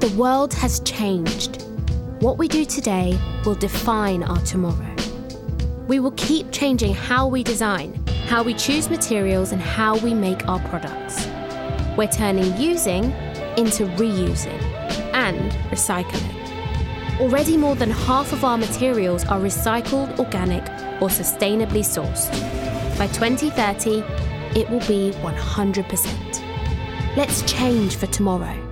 The world has changed. What we do today will define our tomorrow. We will keep changing how we design, how we choose materials, and how we make our products. We're turning using into reusing and recycling. Already more than half of our materials are recycled, organic, or sustainably sourced. By 2030, it will be 100%. Let's change for tomorrow.